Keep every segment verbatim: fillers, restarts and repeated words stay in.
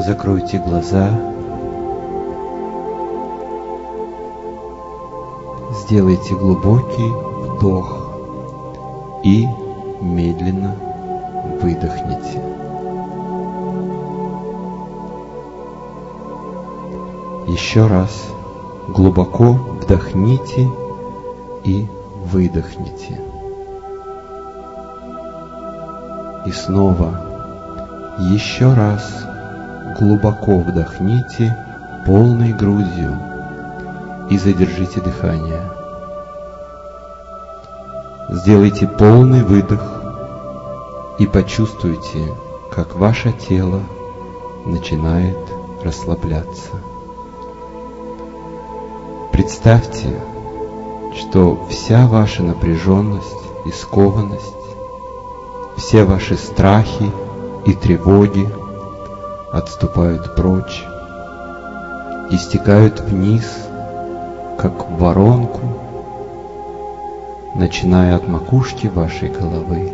Закройте глаза. Сделайте глубокий вдох и медленно выдохните. Еще раз глубоко вдохните и выдохните. И снова еще раз глубоко вдохните полной грудью и задержите дыхание. Сделайте полный выдох и почувствуйте, как ваше тело начинает расслабляться. Представьте, что вся ваша напряженность и скованность, все ваши страхи и тревоги отступают прочь и стекают вниз, как в воронку, начиная от макушки вашей головы.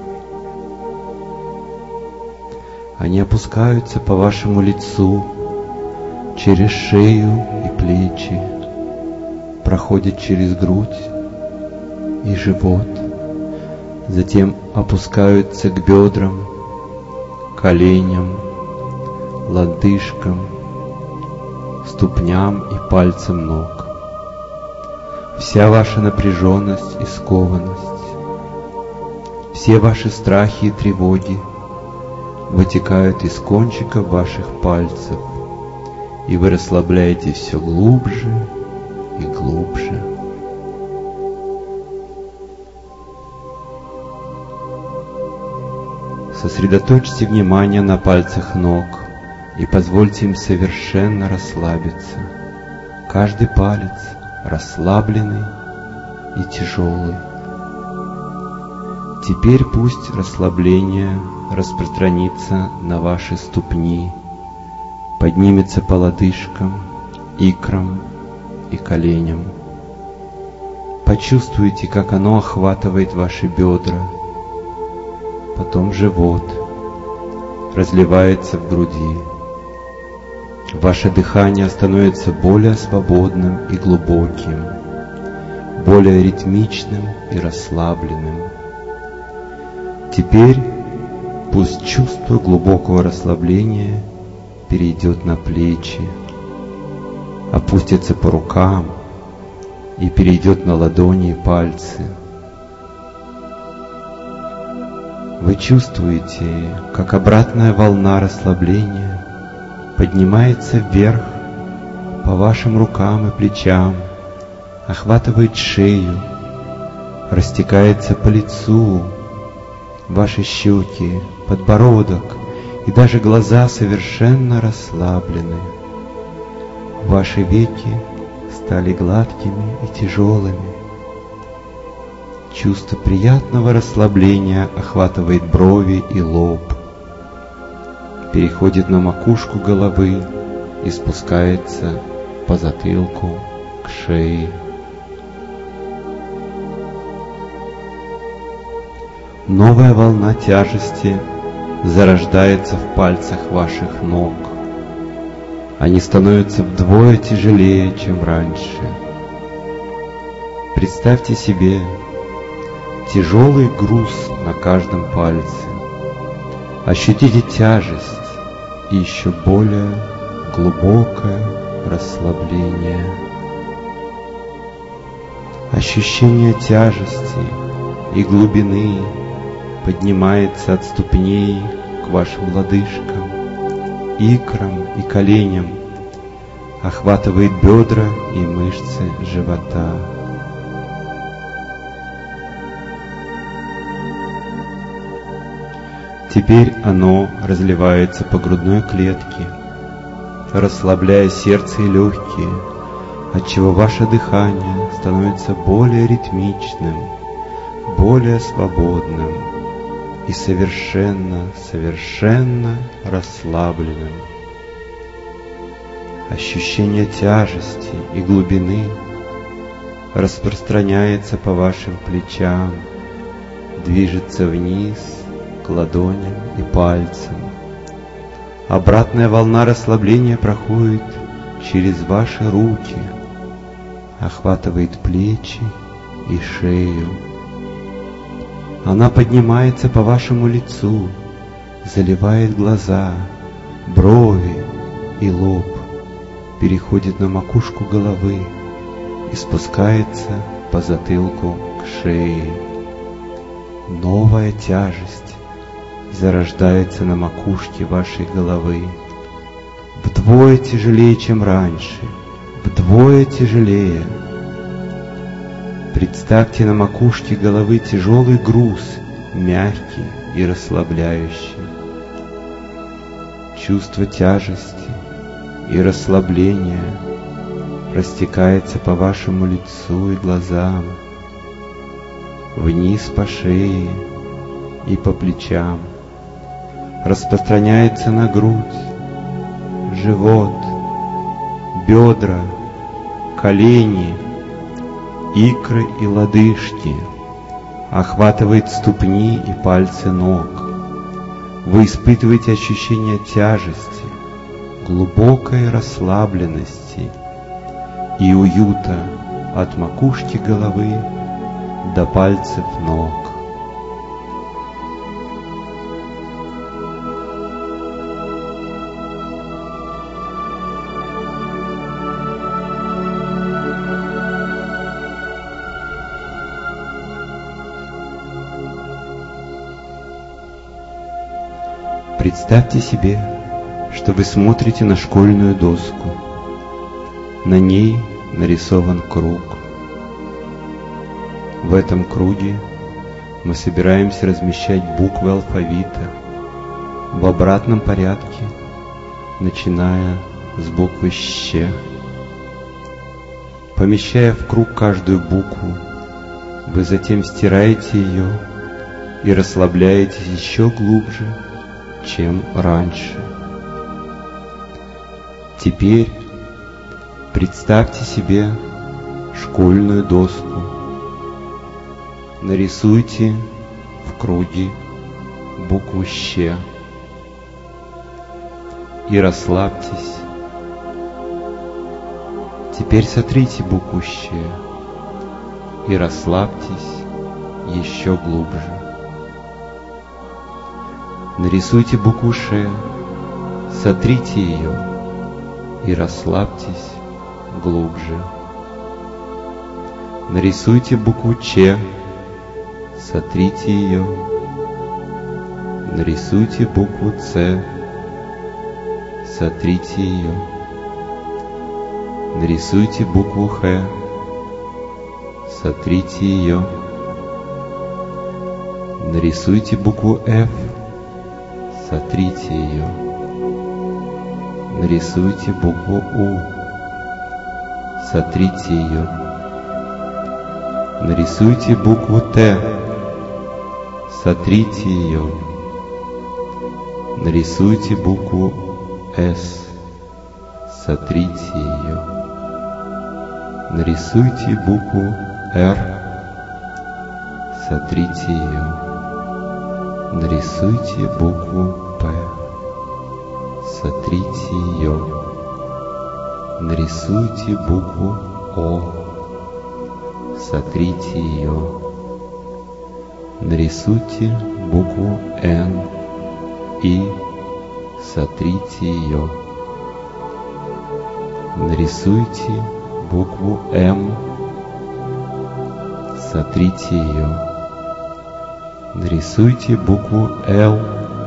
Они опускаются по вашему лицу, через шею и плечи, проходят через грудь и живот, затем опускаются к бедрам, коленям, лодыжкам, ступням и пальцам ног. Вся ваша напряженность и скованность, все ваши страхи и тревоги вытекают из кончиков ваших пальцев, и вы расслабляетесь все глубже и глубже. Сосредоточьте внимание на пальцах ног и позвольте им совершенно расслабиться. Каждый палец расслабленный и тяжелый. Теперь пусть расслабление распространится на ваши ступни, поднимется по лодыжкам, икрам и коленям. Почувствуйте, как оно охватывает ваши бедра, потом живот, разливается в груди. Ваше дыхание становится более свободным и глубоким, более ритмичным и расслабленным. Теперь пусть чувство глубокого расслабления перейдет на плечи, опустится по рукам и перейдет на ладони и пальцы. Вы чувствуете, как обратная волна расслабления поднимается вверх по вашим рукам и плечам, охватывает шею, растекается по лицу, ваши щеки, подбородок и даже глаза совершенно расслаблены. Ваши веки стали гладкими и тяжелыми. Чувство приятного расслабления охватывает брови и лоб, переходит на макушку головы и спускается по затылку к шее. Новая волна тяжести зарождается в пальцах ваших ног. Они становятся вдвое тяжелее, чем раньше. Представьте себе тяжелый груз на каждом пальце. Ощутите тяжесть и еще более глубокое расслабление. Ощущение тяжести и глубины поднимается от ступней к вашим лодыжкам, икрам и коленям, охватывает бедра и мышцы живота. Теперь оно разливается по грудной клетке, расслабляя сердце и легкие, отчего ваше дыхание становится более ритмичным, более свободным и совершенно, совершенно расслабленным. Ощущение тяжести и глубины распространяется по вашим плечам, движется вниз к ладоням и пальцам, Обратная волна расслабления проходит через ваши руки, охватывает плечи и шею. Она поднимается по вашему лицу, заливает глаза, брови и лоб, переходит на макушку головы и спускается по затылку к шее. Новая тяжесть зарождается на макушке вашей головы, вдвое тяжелее, чем раньше, вдвое тяжелее. Представьте на макушке головы тяжелый груз, мягкий и расслабляющий. Чувство тяжести и расслабления растекается по вашему лицу и глазам, вниз по шее и по плечам, распространяется на грудь, живот, бедра, колени, икры и лодыжки, охватывает ступни и пальцы ног. Вы испытываете ощущение тяжести, глубокой расслабленности и уюта от макушки головы до пальцев ног. Представьте себе, что вы смотрите на школьную доску. На ней нарисован круг. В этом круге мы собираемся размещать буквы алфавита в обратном порядке, начиная с буквы «щ». Помещая в круг каждую букву, вы затем стираете ее и расслабляетесь еще глубже, чем раньше. Теперь представьте себе школьную доску. Нарисуйте в круге букву «щ» и расслабьтесь. Теперь сотрите букву «щ» и расслабьтесь еще глубже. Нарисуйте букву «ш», сотрите ее и расслабьтесь глубже. Нарисуйте букву «ч», сотрите ее. Нарисуйте букву «ц», сотрите ее. Нарисуйте букву «х», сотрите ее. Нарисуйте букву «ф», сотрите ее. Нарисуйте букву «У», сотрите ее. Нарисуйте букву «Т», сотрите ее. Нарисуйте букву «С», сотрите ее. Нарисуйте букву «Р», сотрите ее. Нарисуйте букву «П», сотрите ее. Нарисуйте букву «О», сотрите ее. Нарисуйте букву «Н», «И», сотрите ее. Нарисуйте букву «М», сотрите ее. Нарисуйте букву «Л»,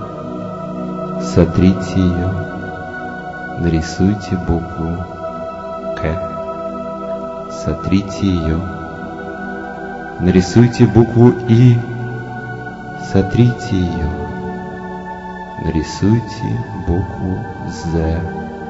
сотрите ее. Нарисуйте букву «К», сотрите ее. Нарисуйте букву «И», сотрите ее. Нарисуйте букву «З»,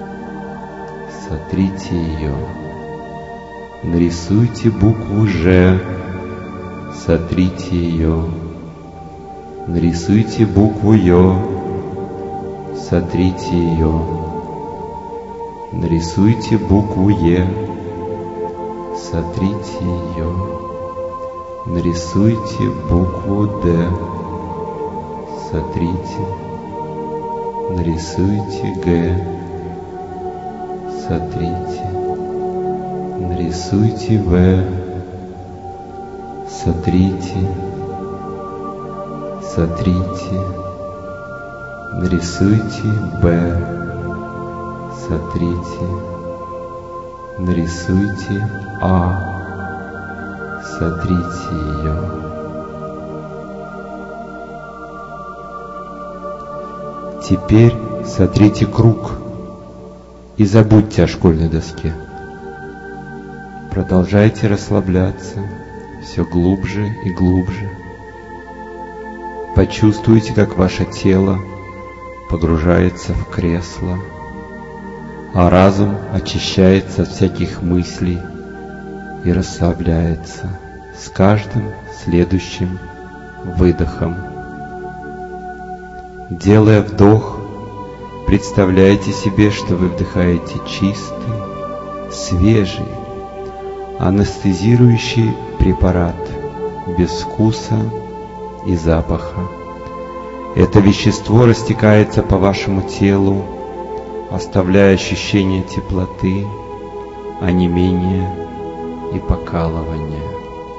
сотрите ее. Нарисуйте букву «Ж», сотрите ее. Нарисуйте букву «Ё», сотрите ее. Нарисуйте букву «Е», сотрите ее. Нарисуйте букву «Д», сотрите. нарисуйте Г, сотрите, нарисуйте В, сотрите, сотрите, нарисуйте Б, сотрите, нарисуйте А, сотрите ее. Теперь сотрите круг и забудьте о школьной доске. Продолжайте расслабляться все глубже и глубже. Почувствуйте, как ваше тело погружается в кресло, а разум очищается от всяких мыслей и расслабляется с каждым следующим выдохом. Делая вдох, представляйте себе, что вы вдыхаете чистый, свежий, анестезирующий препарат без вкуса и запаха. Это вещество растекается по вашему телу, оставляя ощущение теплоты, онемения и покалывания.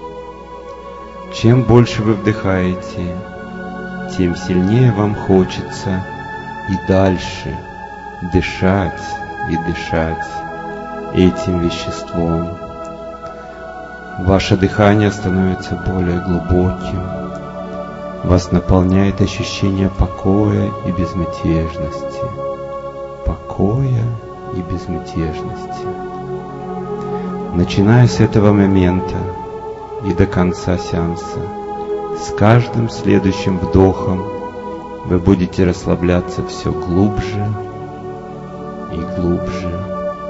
Чем больше вы вдыхаете, тем сильнее вам хочется и дальше дышать и дышать этим веществом. Ваше дыхание становится более глубоким, вас наполняет ощущение покоя и безмятежности, покоя и безмятежности. Начиная с этого момента и до конца сеанса, с каждым следующим вдохом вы будете расслабляться все глубже и глубже.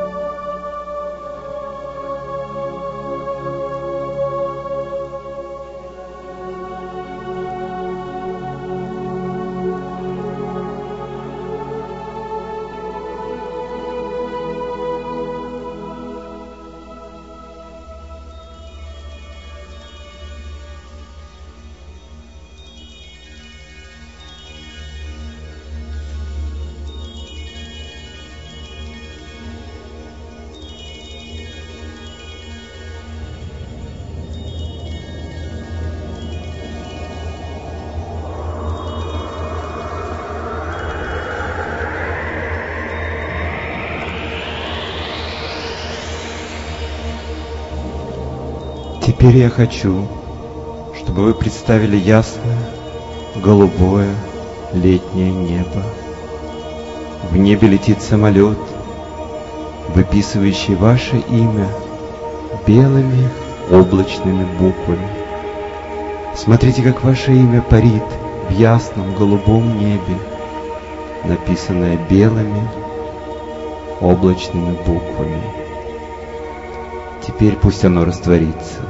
Теперь я хочу, чтобы вы представили ясное, голубое летнее небо. В небе летит самолет, выписывающий ваше имя белыми облачными буквами. Смотрите, как ваше имя парит в ясном голубом небе, написанное белыми облачными буквами. Теперь пусть оно растворится.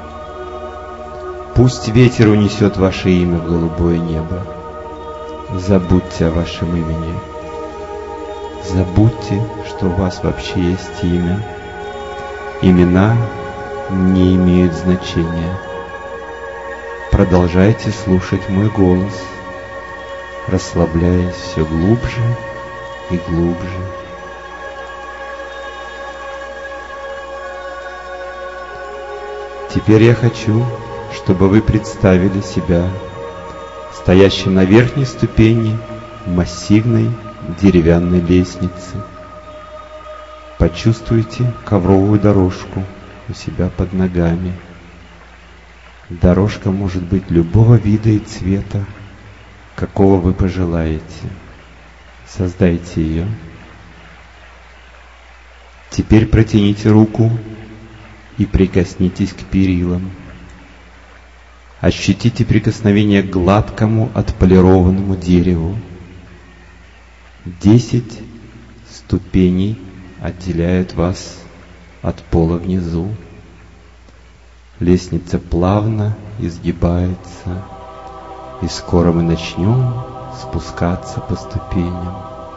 Пусть ветер унесет ваше имя в голубое небо. Забудьте о вашем имени. Забудьте, что у вас вообще есть имя. Имена не имеют значения. Продолжайте слушать мой голос, расслабляясь все глубже и глубже. Теперь я хочу, чтобы вы представили себя стоящим на верхней ступени массивной деревянной лестницы. Почувствуйте ковровую дорожку у себя под ногами. Дорожка может быть любого вида и цвета, какого вы пожелаете. Создайте ее. Теперь протяните руку и прикоснитесь к перилам. Ощутите прикосновение к гладкому отполированному дереву. Десять ступеней отделяют вас от пола внизу. Лестница плавно изгибается, и скоро мы начнем спускаться по ступеням.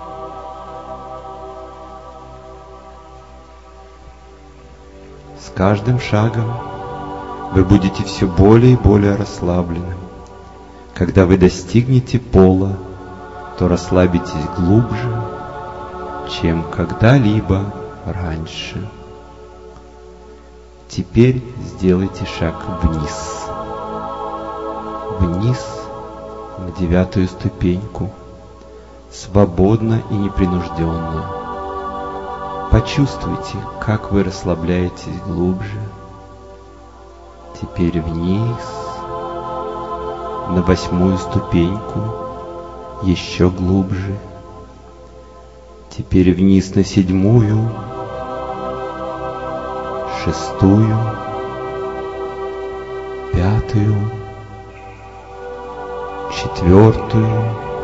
С каждым шагом вы будете все более и более расслабленным. Когда вы достигнете пола, то расслабитесь глубже, чем когда-либо раньше. Теперь сделайте шаг вниз. Вниз на девятую ступеньку, свободно и непринужденно. Почувствуйте, как вы расслабляетесь глубже. Теперь вниз на восьмую ступеньку, еще глубже. Теперь вниз на седьмую, шестую, пятую, четвертую,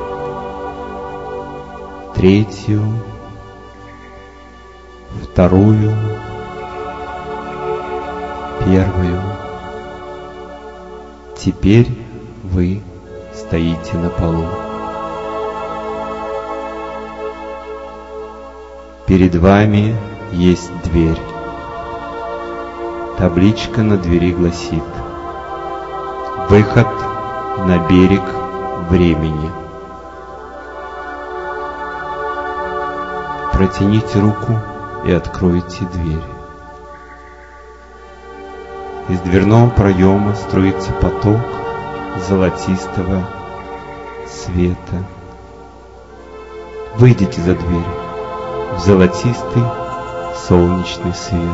третью, вторую, первую. Теперь вы стоите на полу. Перед вами есть дверь. Табличка на двери гласит: «Выход на берег времени». Протяните руку и откройте дверь. Из дверного проема струится поток золотистого света. Выйдите за дверь в золотистый солнечный свет.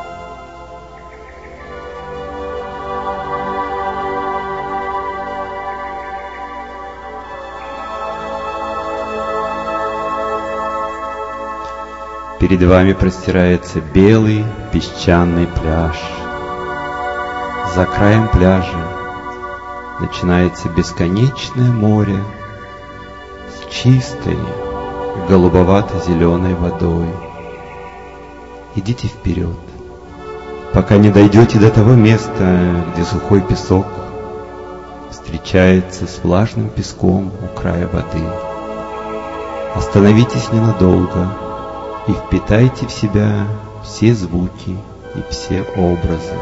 Перед вами простирается белый песчаный пляж. За краем пляжа начинается бесконечное море с чистой голубовато-зеленой водой. Идите вперед, пока не дойдете до того места, где сухой песок встречается с влажным песком у края воды. Остановитесь ненадолго и впитайте в себя все звуки и все образы.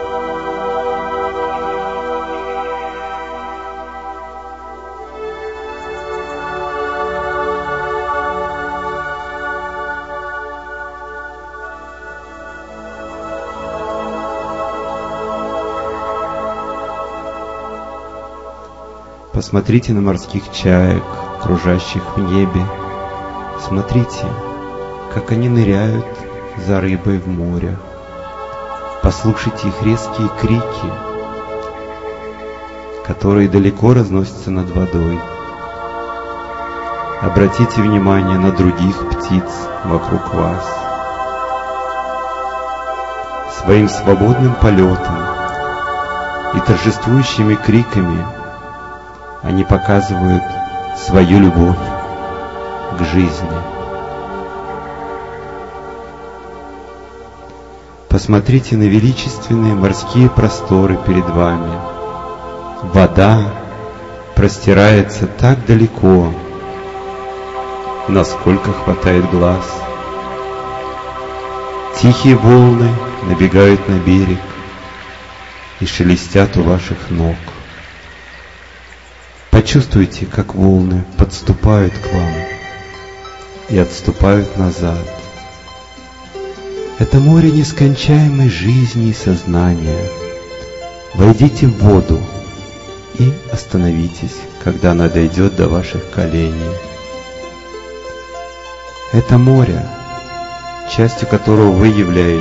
Посмотрите на морских чаек, кружащих в небе. Смотрите, как они ныряют за рыбой в море. Послушайте их резкие крики, которые далеко разносятся над водой. Обратите внимание на других птиц вокруг вас. Своим свободным полетом и торжествующими криками они показывают свою любовь к жизни. Посмотрите на величественные морские просторы перед вами. Вода простирается так далеко, насколько хватает глаз. Тихие волны набегают на берег и шелестят у ваших ног. Почувствуйте, как волны подступают к вам и отступают назад. Это море нескончаемой жизни и сознания. Войдите в воду и остановитесь, когда она дойдет до ваших коленей. Это море, частью которого вы являетесь,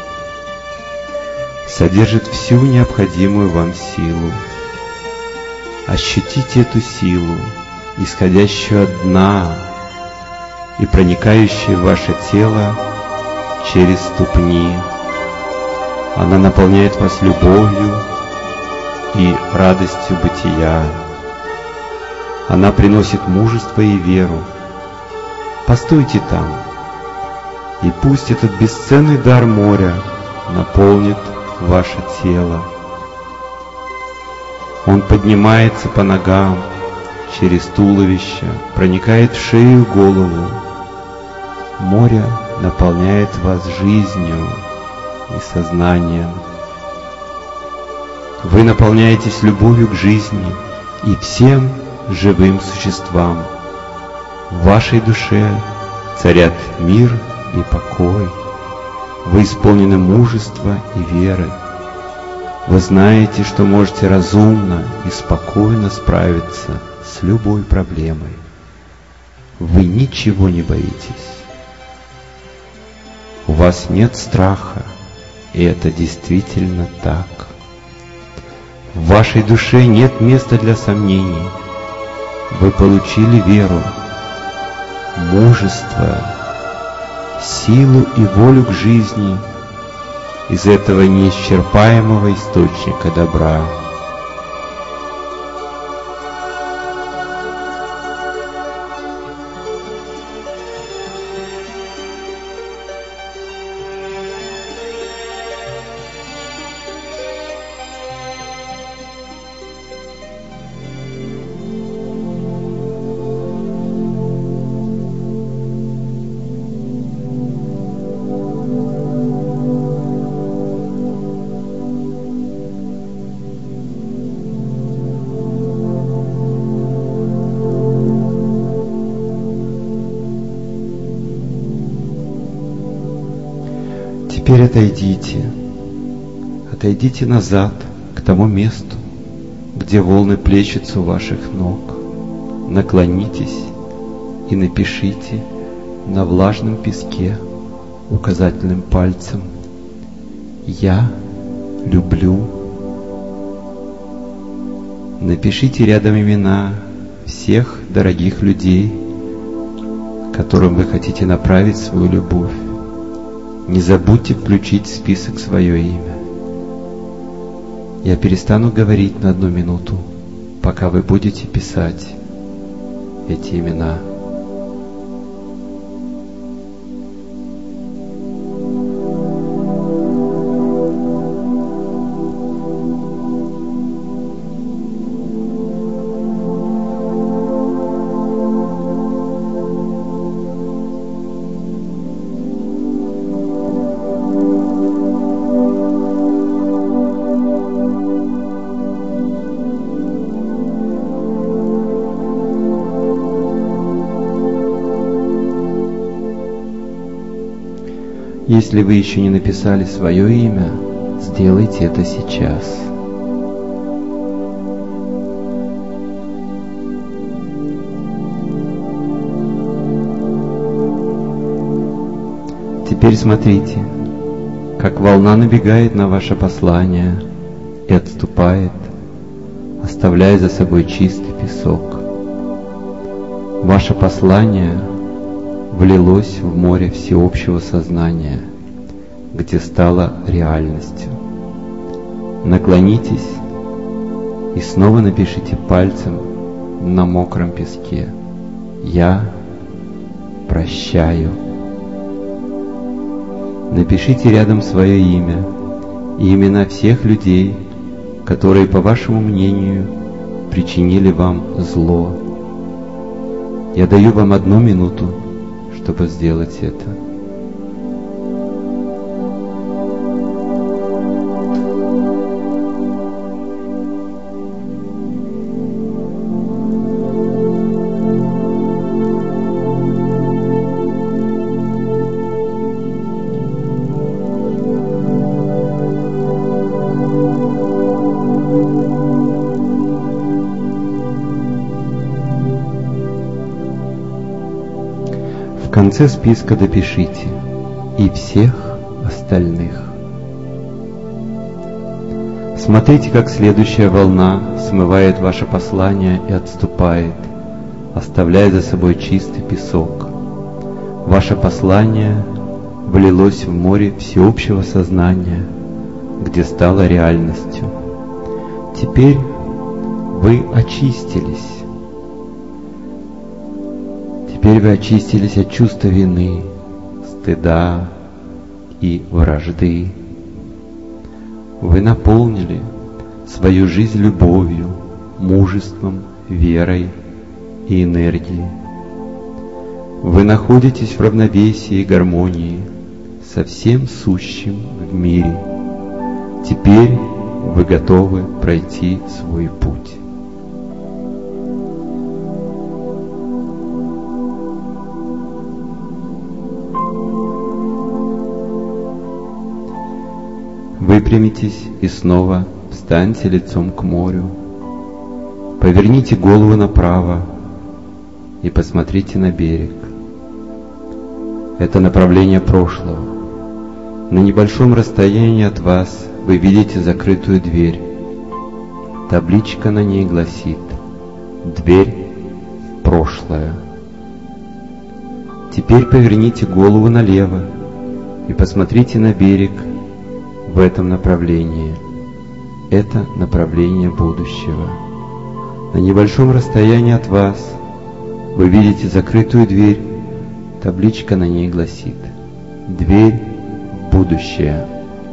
содержит всю необходимую вам силу. Ощутите эту силу, исходящую от дна и проникающую в ваше тело через ступни. Она наполняет вас любовью и радостью бытия. Она приносит мужество и веру. Постойте там, и пусть этот бесценный дар моря наполнит ваше тело. Он поднимается по ногам, через туловище, проникает в шею и голову. Море наполняет вас жизнью и сознанием. Вы наполняетесь любовью к жизни и всем живым существам, В вашей душе царят мир и покой. Вы исполнены мужества и веры. Вы знаете, что можете разумно и спокойно справиться с любой проблемой. Вы ничего не боитесь. У вас нет страха, и это действительно так. В вашей душе нет места для сомнений. Вы получили веру, мужество, силу и волю к жизни из этого неисчерпаемого источника добра. Теперь отойдите, отойдите назад к тому месту, где волны плещутся у ваших ног. Наклонитесь и напишите на влажном песке указательным пальцем: «Я люблю». Напишите рядом имена всех дорогих людей, которым вы хотите направить свою любовь. Не забудьте включить в список свое имя. Я перестану говорить на одну минуту, пока вы будете писать эти имена. Если вы еще не написали свое имя, сделайте это сейчас. Теперь смотрите, как волна набегает на ваше послание и отступает, оставляя за собой чистый песок. Ваше послание влилось в море всеобщего сознания, где стало реальностью. Наклонитесь и снова напишите пальцем на мокром песке: «Я прощаю». Напишите рядом свое имя и имена всех людей, которые, по вашему мнению, причинили вам зло. Я даю вам одну минуту, чтобы сделать это. В конце списка допишите: «и всех остальных». Смотрите, как следующая волна смывает ваше послание и отступает, оставляя за собой чистый песок. Ваше послание влилось в море всеобщего сознания, где стало реальностью. Теперь вы очистились. Теперь вы очистились от чувства вины, стыда и вражды. Вы наполнили свою жизнь любовью, мужеством, верой и энергией. Вы находитесь в равновесии и гармонии со всем сущим в мире. Теперь вы готовы пройти свой путь. Выпрямитесь и снова встаньте лицом к морю. Поверните голову направо и посмотрите на берег. Это направление прошлого. На небольшом расстоянии от вас вы видите закрытую дверь. Табличка на ней гласит: «Дверь в прошлое». Теперь поверните голову налево и посмотрите на берег в этом направлении. Это направление будущего. На небольшом расстоянии от вас вы видите закрытую дверь. Табличка на ней гласит: «Дверь в будущее».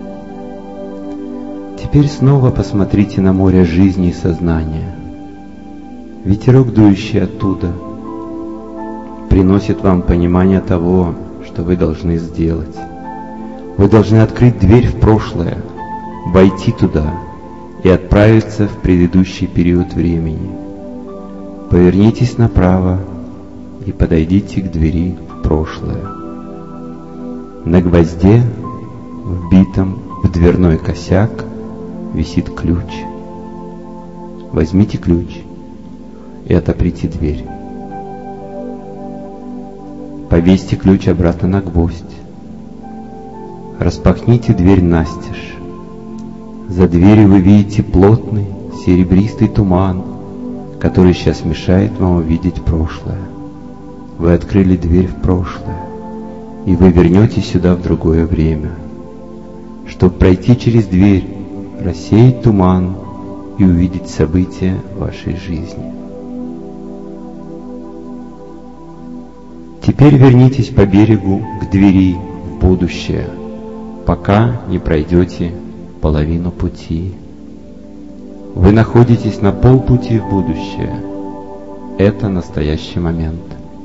Теперь снова посмотрите на море жизни и сознания. Ветерок, дующий оттуда, приносит вам понимание того, что вы должны сделать. Вы должны открыть дверь в прошлое, войти туда и отправиться в предыдущий период времени. Повернитесь направо и подойдите к двери в прошлое. На гвозде, вбитом в дверной косяк, висит ключ. Возьмите ключ и отоприте дверь. Повесьте ключ обратно на гвоздь. Распахните дверь настежь. За дверью вы видите плотный серебристый туман, который сейчас мешает вам увидеть прошлое. Вы открыли дверь в прошлое, и вы вернетесь сюда в другое время. Чтобы пройти через дверь, рассеять туман и увидеть события вашей жизни. Теперь вернитесь по берегу к двери в будущее, пока не пройдете половину пути. Вы находитесь на полпути в будущее. Это настоящий момент.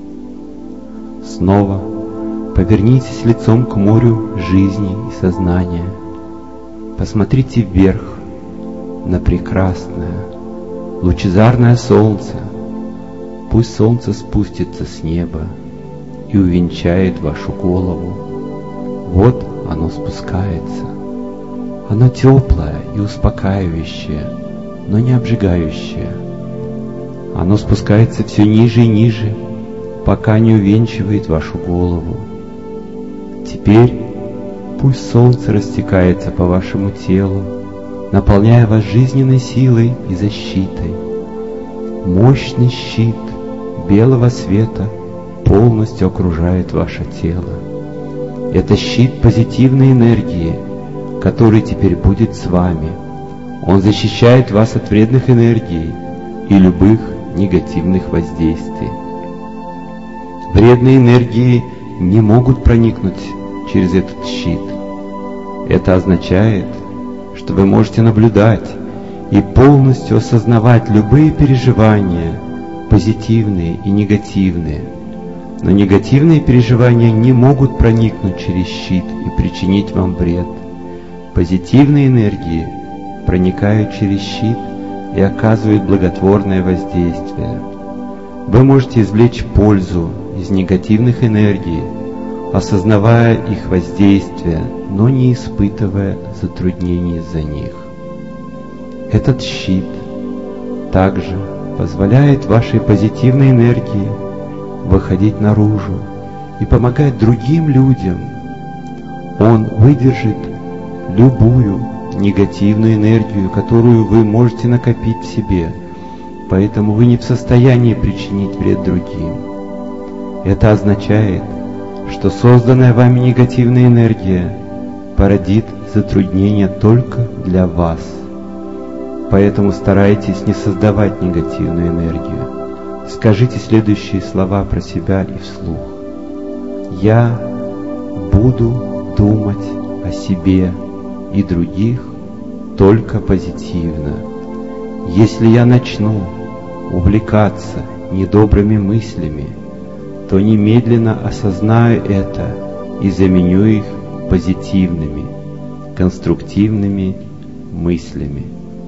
Снова повернитесь лицом к морю жизни и сознания. Посмотрите вверх на прекрасное, лучезарное солнце. Пусть солнце спустится с неба и увенчает вашу голову. Вот оно спускается. Оно теплое и успокаивающее, но не обжигающее. Оно спускается все ниже и ниже, пока не увенчивает вашу голову. Теперь пусть солнце растекается по вашему телу, наполняя вас жизненной силой и защитой. Мощный щит белого света полностью окружает ваше тело. Это щит позитивной энергии, который теперь будет с вами. Он защищает вас от вредных энергий и любых негативных воздействий. Вредные энергии не могут проникнуть через этот щит. Это означает, что вы можете наблюдать и полностью осознавать любые переживания, позитивные и негативные. Но негативные переживания не могут проникнуть через щит и причинить вам вред. Позитивные энергии проникают через щит и оказывают благотворное воздействие. Вы можете извлечь пользу из негативных энергий, осознавая их воздействие, но не испытывая затруднений из-за них. Этот щит также позволяет вашей позитивной энергии выходить наружу и помогать другим людям. Он выдержит любую негативную энергию, которую вы можете накопить в себе, поэтому вы не в состоянии причинить вред другим. Это означает, что созданная вами негативная энергия породит затруднения только для вас. Поэтому старайтесь не создавать негативную энергию. Скажите следующие слова про себя и вслух. Я буду думать о себе и других только позитивно. Если я начну увлекаться недобрыми мыслями, то немедленно осознаю это и заменю их позитивными, конструктивными мыслями.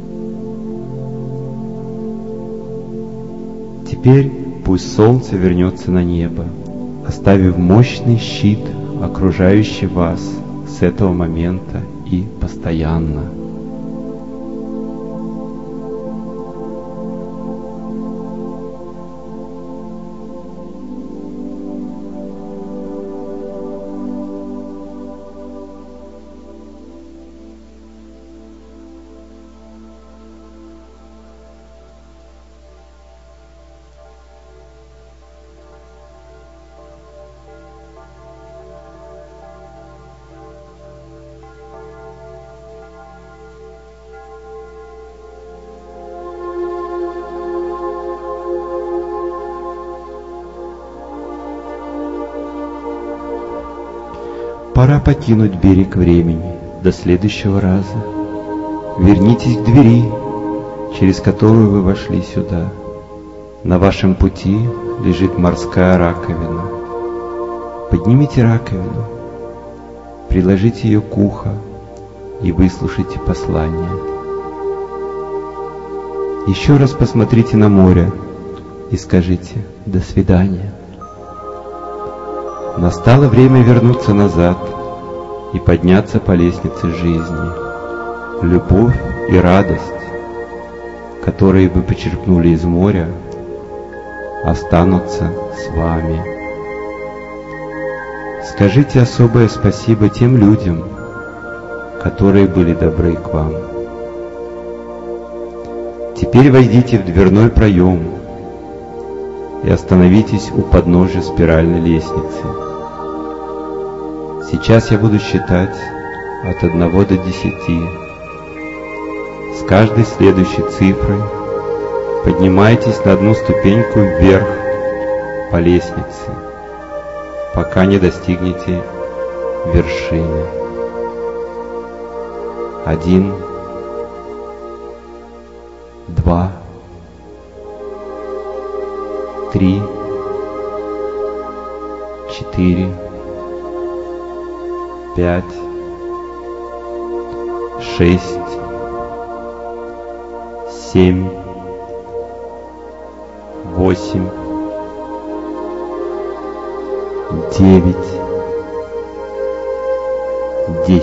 Теперь пусть солнце вернется на небо, оставив мощный щит, окружающий вас с этого момента и постоянно. Пора покинуть берег времени до следующего раза. Вернитесь к двери, через которую вы вошли сюда. На вашем пути лежит морская раковина. Поднимите раковину, приложите ее к уху и выслушайте послание. Еще раз посмотрите на море и скажите «До свидания». Настало время вернуться назад и подняться по лестнице жизни. Любовь и радость, которые вы почерпнули из моря, останутся с вами. Скажите особое спасибо тем людям, которые были добры к вам. Теперь войдите в дверной проем и остановитесь у подножия спиральной лестницы. Сейчас я буду считать от одного до десяти. С каждой следующей цифрой поднимайтесь на одну ступеньку вверх по лестнице, пока не достигнете вершины. Один, два, три, четыре, пять, шесть, семь, восемь, девять, десять.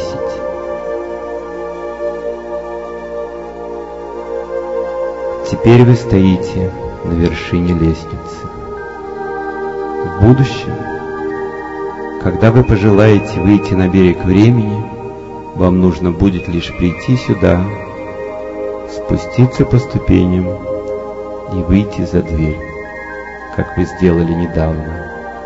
Теперь вы стоите на вершине лестницы. В будущем, когда вы пожелаете выйти на берег времени, вам нужно будет лишь прийти сюда, спуститься по ступеням и выйти за дверь, как вы сделали недавно.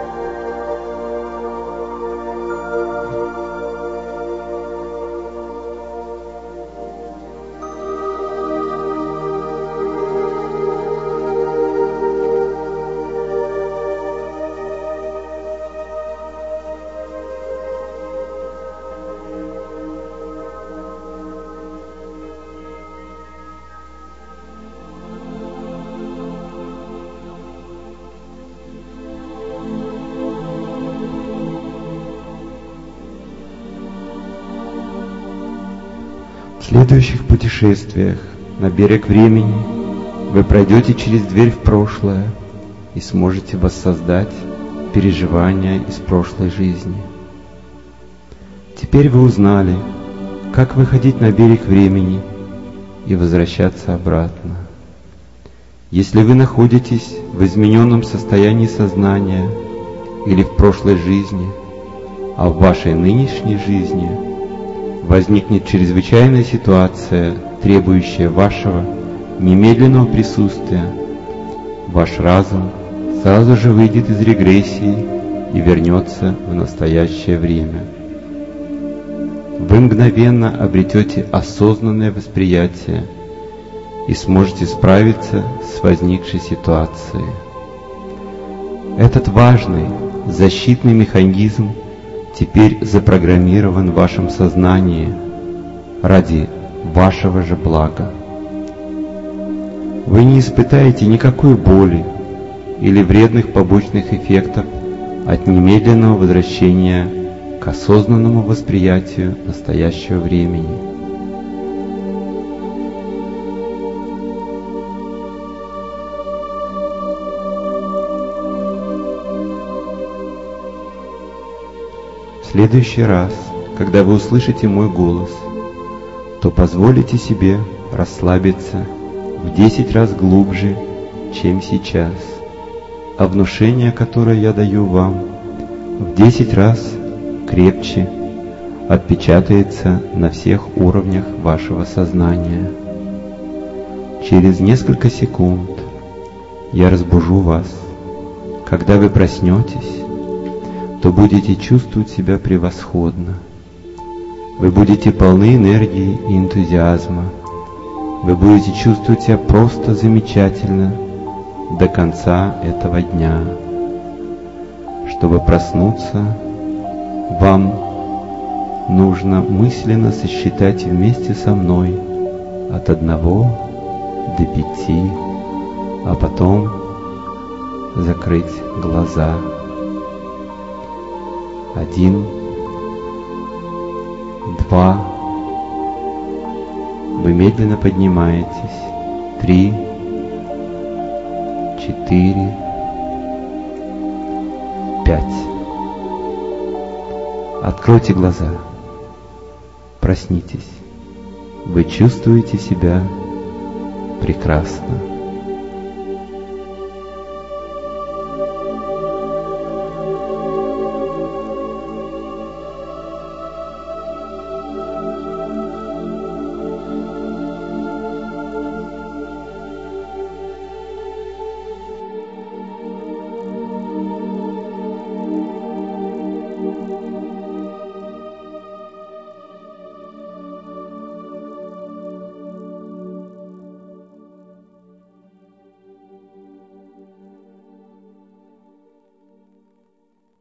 В следующих путешествиях на берег времени вы пройдете через дверь в прошлое и сможете воссоздать переживания из прошлой жизни. Теперь вы узнали, как выходить на берег времени и возвращаться обратно. Если вы находитесь в измененном состоянии сознания или в прошлой жизни, а в вашей нынешней жизни возникнет чрезвычайная ситуация, требующая вашего немедленного присутствия, ваш разум сразу же выйдет из регрессии и вернется в настоящее время. Вы мгновенно обретете осознанное восприятие и сможете справиться с возникшей ситуацией. Этот важный защитный механизм теперь запрограммирован в вашем сознании ради вашего же блага. Вы не испытаете никакой боли или вредных побочных эффектов от немедленного возвращения к осознанному восприятию настоящего времени. В следующий раз, когда вы услышите мой голос то позволите себе расслабиться в десять раз глубже, чем сейчас, а внушение, которое я даю вам, в десять раз крепче отпечатается на всех уровнях вашего сознания. Через несколько секунд я разбужу вас. Когда вы проснетесь, то будете чувствовать себя превосходно. Вы будете полны энергии и энтузиазма. Вы будете чувствовать себя просто замечательно до конца этого дня. Чтобы проснуться, вам нужно мысленно сосчитать вместе со мной от одного до пяти, а потом закрыть глаза. Один, два. Вы медленно поднимаетесь. Три, четыре, пять. Откройте глаза. Проснитесь. Вы чувствуете себя прекрасно.